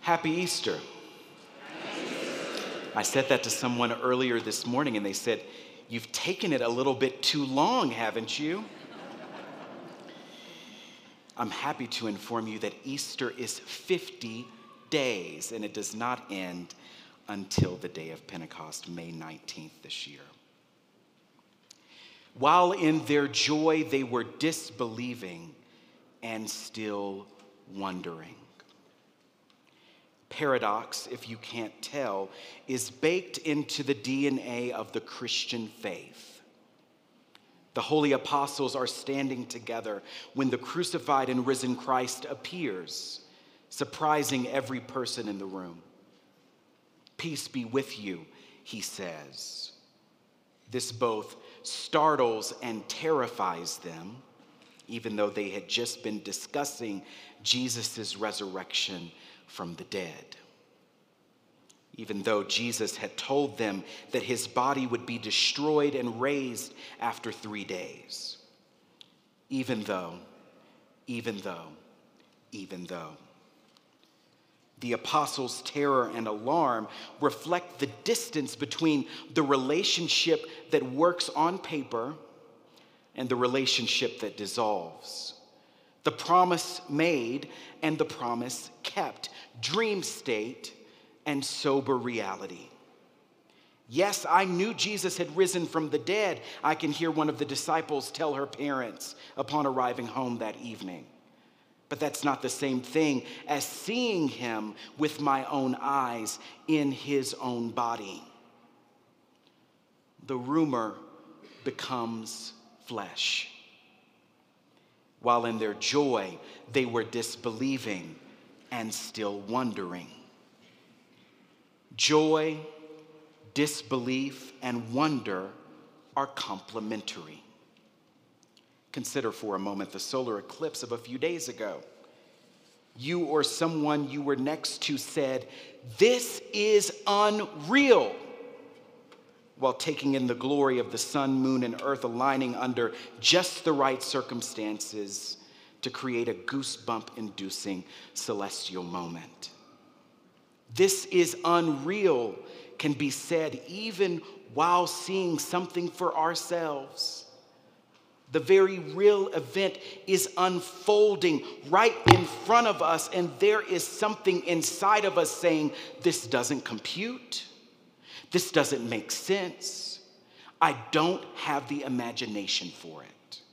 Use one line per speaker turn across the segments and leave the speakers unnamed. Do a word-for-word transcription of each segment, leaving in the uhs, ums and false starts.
Happy Easter. I said that to someone earlier this morning and they said, "You've taken it a little bit too long, haven't you?" I'm happy to inform you that Easter is fifty days and it does not end until the day of Pentecost, May nineteenth this year. While in their joy they were disbelieving and still wondering. Paradox, if you can't tell, is baked into the D N A of the Christian faith. The holy apostles are standing together when the crucified and risen Christ appears, surprising every person in the room. "Peace be with you," he says. This both startles and terrifies them, even though they had just been discussing Jesus' resurrection from the dead. Even though Jesus had told them that his body would be destroyed and raised after three days. Even though, even though, even though. The apostles' terror and alarm reflect the distance between the relationship that works on paper and the relationship that dissolves. The promise made and the promise kept. Dream state and sober reality. Yes, I knew Jesus had risen from the dead, I can hear one of the disciples tell her parents upon arriving home that evening. But that's not the same thing as seeing him with my own eyes in his own body. The rumor becomes flesh. While in their joy, they were disbelieving and still wondering. Joy, disbelief, and wonder are complementary. Consider for a moment the solar eclipse of a few days ago. You or someone you were next to said, "This is unreal," while taking in the glory of the sun, moon, and earth aligning under just the right circumstances to create a goosebump-inducing celestial moment. "This is unreal" can be said even while seeing something for ourselves. The very real event is unfolding right in front of us, and there is something inside of us saying, "This doesn't compute. This doesn't make sense. I don't have the imagination for it."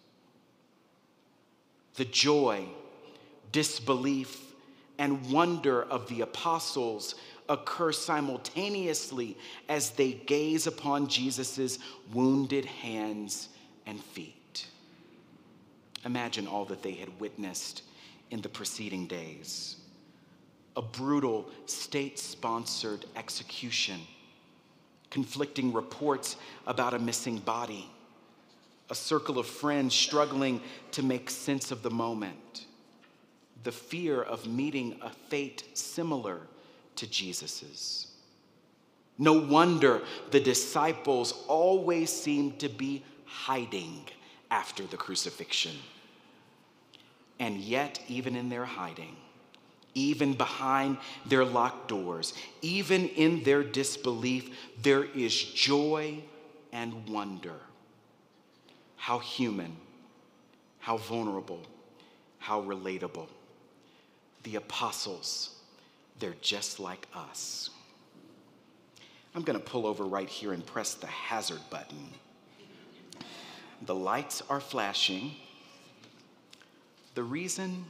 The joy, disbelief, and wonder of the apostles occur simultaneously as they gaze upon Jesus' wounded hands and feet. Imagine all that they had witnessed in the preceding days. A brutal state-sponsored execution, conflicting reports about a missing body, a circle of friends struggling to make sense of the moment, the fear of meeting a fate similar to Jesus's. No wonder the disciples always seemed to be hiding after the crucifixion. And yet, even in their hiding, even behind their locked doors, even in their disbelief, there is joy and wonder. How human, how vulnerable, how relatable. The apostles, they're just like us. I'm going to pull over right here and press the hazard button. The lights are flashing. The reason?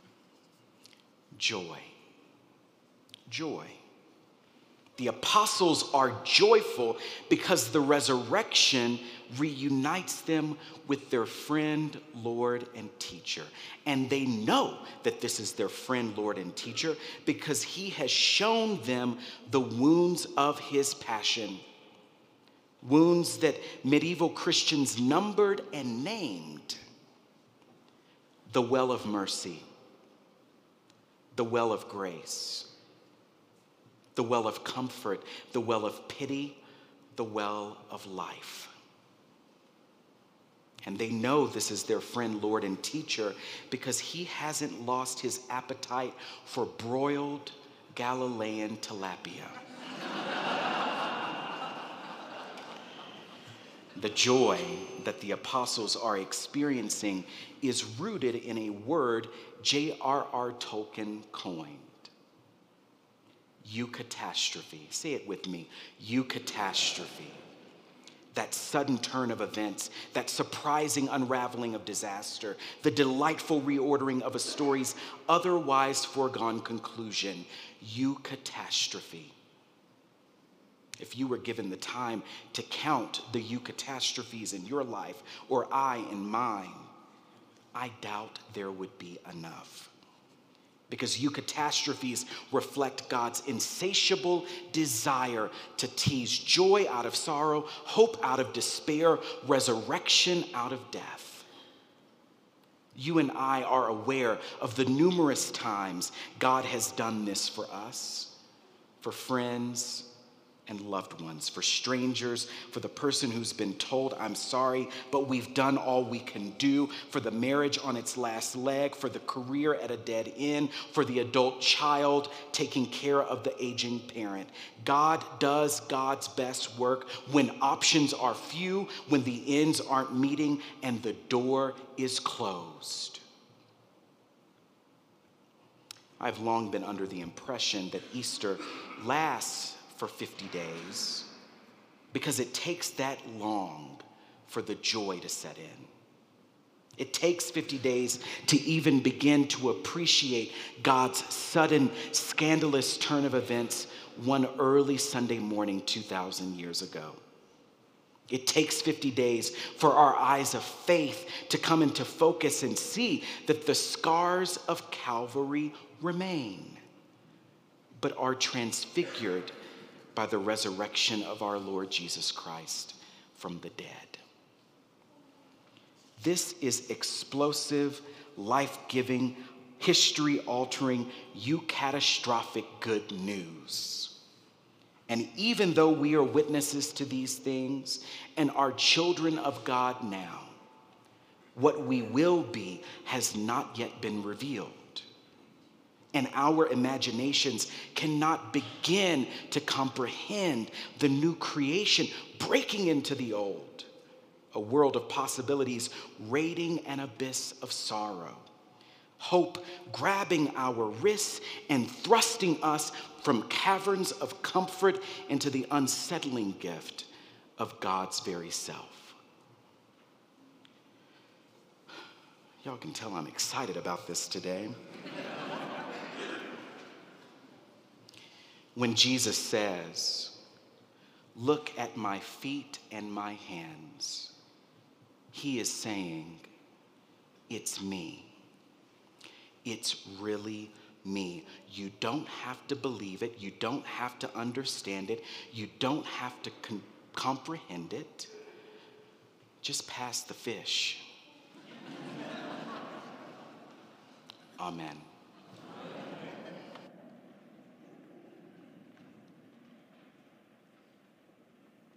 Joy. Joy. The apostles are joyful because the resurrection reunites them with their friend, Lord, and teacher. And they know that this is their friend, Lord, and teacher because he has shown them the wounds of his passion. Wounds that medieval Christians numbered and named. The well of mercy, the well of grace, the well of comfort, the well of pity, the well of life. And they know this is their friend, Lord, and teacher because he hasn't lost his appetite for broiled, Galilean tilapia. The joy that the apostles are experiencing is rooted in a word J R R Tolkien coined. Eucatastrophe. Say it with me. Eucatastrophe. That sudden turn of events, that surprising unraveling of disaster, the delightful reordering of a story's otherwise foregone conclusion. Eucatastrophe. If you were given the time to count the eucatastrophes in your life, or I in mine, I doubt there would be enough. Because eucatastrophes reflect God's insatiable desire to tease joy out of sorrow, hope out of despair, resurrection out of death. You and I are aware of the numerous times God has done this for us, for friends and loved ones, for strangers, for the person who's been told, I'm sorry, but we've done all we can do, for the marriage on its last leg, for the career at a dead end, for the adult child taking care of the aging parent. God does God's best work when options are few, when the ends aren't meeting, and the door is closed. I've long been under the impression that Easter lasts for fifty days because it takes that long for the joy to set in. It takes fifty days to even begin to appreciate God's sudden, scandalous turn of events one early Sunday morning two thousand years ago. It takes fifty days for our eyes of faith to come into focus and see that the scars of Calvary remain, but are transfigured by the resurrection of our Lord Jesus Christ from the dead. This is explosive, life-giving, history-altering, eucatastrophic good news. And even though we are witnesses to these things and are children of God now, what we will be has not yet been revealed. And our imaginations cannot begin to comprehend the new creation breaking into the old, a world of possibilities raiding an abyss of sorrow, hope grabbing our wrists and thrusting us from caverns of comfort into the unsettling gift of God's very self. Y'all can tell I'm excited about this today. When Jesus says, "Look at my feet and my hands," he is saying, it's me. It's really me. You don't have to believe it. You don't have to understand it. You don't have to con- comprehend it. Just pass the fish. Amen.